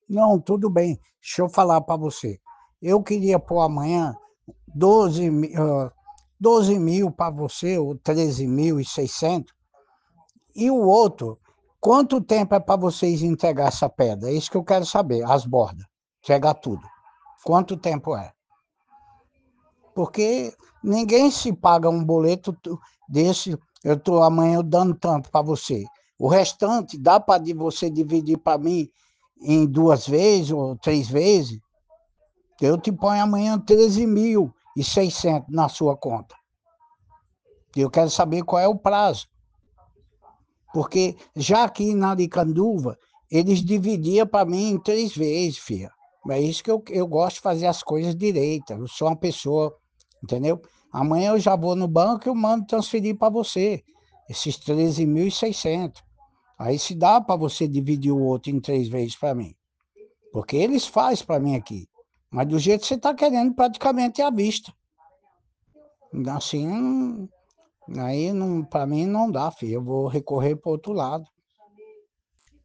Não, tudo bem. Deixa eu falar para você. Eu queria pôr amanhã 12 mil para você, ou 13.600. E o outro, quanto tempo é para vocês entregar essa pedra? É isso que eu quero saber, as bordas. Entregar tudo. Quanto tempo é? Porque ninguém se paga um boleto desse, eu estou amanhã dando tanto para você. O restante dá para você dividir para mim em 2 vezes ou 3 vezes? Eu te ponho amanhã 13.600 na sua conta. Eu quero saber qual é o prazo. Porque já aqui na Aricanduva, eles dividiam para mim em 3 vezes, filha. É isso que eu gosto de fazer as coisas direitas. Eu sou uma pessoa, entendeu? Amanhã eu já vou no banco e eu mando transferir para você esses 13.600. Aí se dá para você dividir o outro em 3 vezes para mim. Porque eles fazem para mim aqui. Mas do jeito que você está querendo, praticamente é à vista. Assim, aí para mim não dá, filho. Eu vou recorrer para o outro lado.